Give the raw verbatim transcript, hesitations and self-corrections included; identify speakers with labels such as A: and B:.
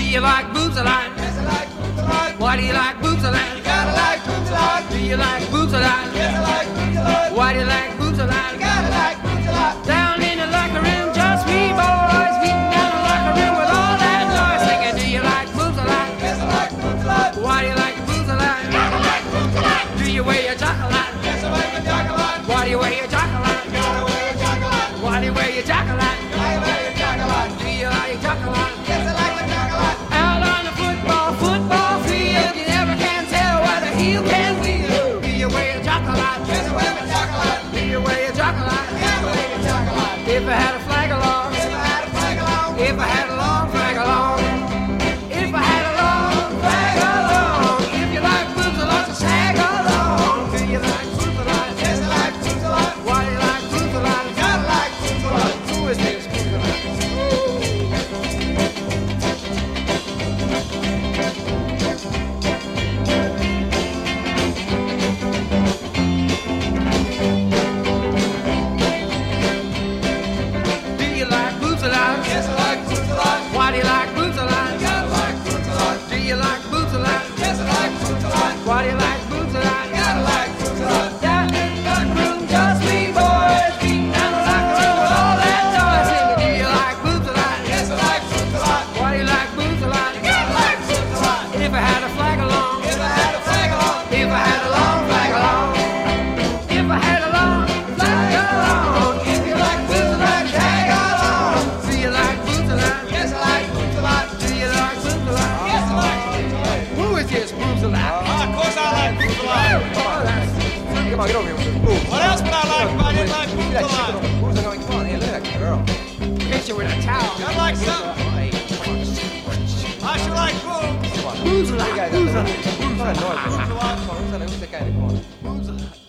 A: you like boobs a lot?
B: Yes, I like boobs a lot.
A: Why do you like boobs a lot?
B: You gotta like boobs a lot.
A: Do you like boobs a lot?
B: Yes, I like boobs a lot.
A: Why do you like boobs a lot?
B: You gotta like boobs a lot.
A: Down in the locker room, just me boys beating down the locker room with all that noise, singing, do you like boobs a lot?
B: Yes, I like boobs a lot.
A: Why do you like boobs a lot?
B: You gotta like boobs a lot.
A: Do you wear your jock a lot?
B: Yes, I like my jock a lot.
A: Why do you wear your jock a lot?
B: You gotta wear your jock a lot.
A: Why do you wear your jock a lot?
B: You gotta wear your jock a lot.
A: Do you like your jock a lot?
B: Yes, I like my jock a lot.
A: Out on the football, football field, you never can tell what a heel can wheel. Do you wear your jock a lot?
B: Yes, I wear my jock a lot.
A: Do you wear your jock a lot?
B: You gotta wear your jock a lot.
A: If I had a flag along,
B: If I had a flag along.
A: if I had a long flag along, if I had a long flag along, if you like boobs a lot, so sag along. Do you like boobs a lot?
B: Yes, I like boobs a lot.
A: Why do you like boobs a lot?
B: You gotta like boobs a lot.
A: Who is this boobs a lot? Do you like boobs a lot?
B: Yes, I like boobs a lot.
A: Why do you like boobs a lot?
B: You gotta like boobs a lot.
A: Do you like boobs a lot?
B: Yes, I like boobs a lot.
A: Why do you like boobs a lot?
B: You gotta like boobs a lot.
A: Down in the locker room, just me boys beating down the locker room with all that noise, singing, do you like boobs a lot?
B: Yes, I like boobs a lot.
A: Why do you like boobs a lot?
B: You gotta like boobs a lot.
A: If I had a flag along,
B: If I had a flag along.
A: if I had a long flag along, if I had a long flag along, if you like boobs a lot, tag along. Do you like boobs a lot?
B: Yes, I like boobs a lot.
A: Do you like boobs a lot?
B: Yes, I like boobs a lot.
A: Who is this boobs a lot?
C: Ah, of course I like boobs a lot.
A: Oh, that's
D: Come on, get over here with those boobs.
C: What else would I like if I didn't like boobs
D: That
C: a
D: chicken
C: lot?
D: on the boobs are going, come on, here, look at that girl.
A: hit you with a towel.
C: I like something.
D: Hey, come on, just
C: I should like boobs.
D: come on.
A: Boobs a lot.
D: Hey, guys,
A: Boobs a
D: that's
A: lot.
D: a- Who's that noise?
C: Boobs a lot.
D: Come on, who's that? Who's that guy in the corner?
C: Boobs a lot.